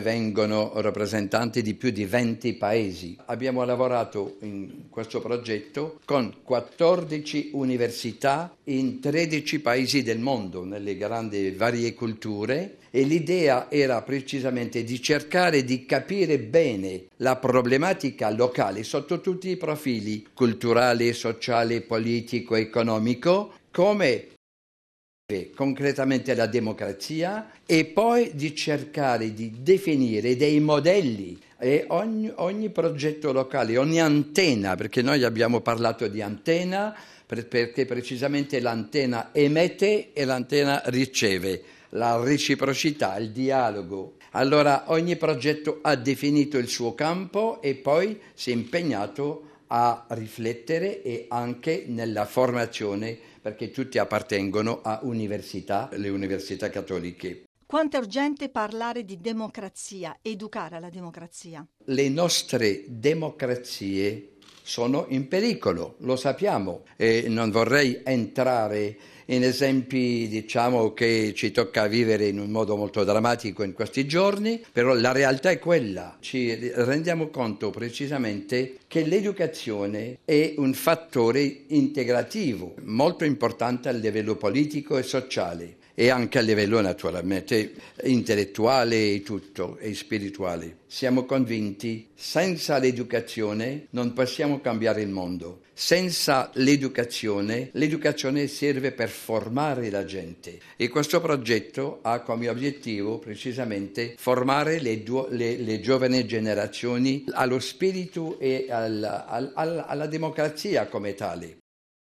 vengono rappresentanti di più di 20 paesi. Abbiamo lavorato in questo progetto con 14 università in 13 paesi del mondo, nelle grandi varie culture, e l'idea era precisamente di cercare di capire bene la problematica locale sotto tutti i profili, culturale, sociale, politico, economico, come concretamente la democrazia, e poi di cercare di definire dei modelli, e ogni progetto locale, ogni antenna, perché noi abbiamo parlato di antenna perché precisamente l'antenna emette e l'antenna riceve, la reciprocità, il dialogo. Allora ogni progetto ha definito il suo campo e poi si è impegnato a riflettere e anche nella formazione, perché tutti appartengono a università, le università cattoliche. Quanto è urgente parlare di democrazia, educare alla democrazia? Le nostre democrazie sono in pericolo, lo sappiamo, e non vorrei entrare in esempi, diciamo, che ci tocca vivere in un modo molto drammatico in questi giorni, però la realtà è quella. Ci rendiamo conto precisamente che l'educazione è un fattore integrativo molto importante a livello politico e sociale, e anche a livello naturalmente intellettuale e tutto, e spirituale. Siamo convinti, senza l'educazione non possiamo cambiare il mondo. Senza l'educazione serve per formare la gente, e questo progetto ha come obiettivo precisamente formare le giovani generazioni allo spirito e alla democrazia come tale.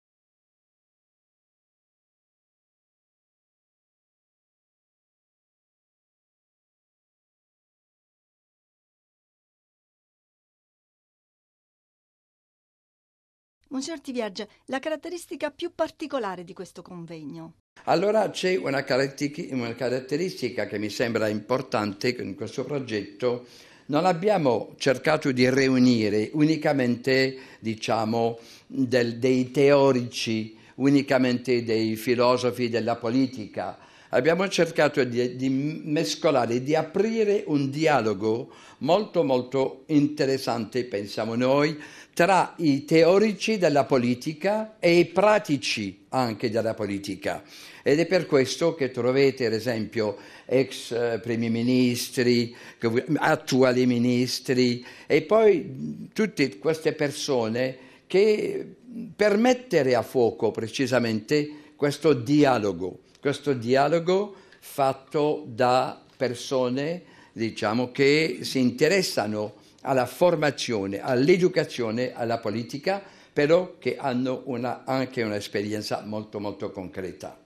Monsignor Tivierge, la caratteristica più particolare di questo convegno? Allora c'è una caratteristica che mi sembra importante in questo progetto. Non abbiamo cercato di riunire unicamente, diciamo, dei teorici, unicamente dei filosofi della politica. Abbiamo cercato di mescolare, di aprire un dialogo molto molto interessante, pensiamo noi, tra i teorici della politica e i pratici anche della politica. Ed è per questo che trovate, ad esempio, ex primi ministri, attuali ministri, e poi tutte queste persone che per mettere a fuoco precisamente questo dialogo fatto da persone, diciamo, che si interessano alla formazione, all'educazione, alla politica, però che hanno anche un'esperienza molto molto concreta.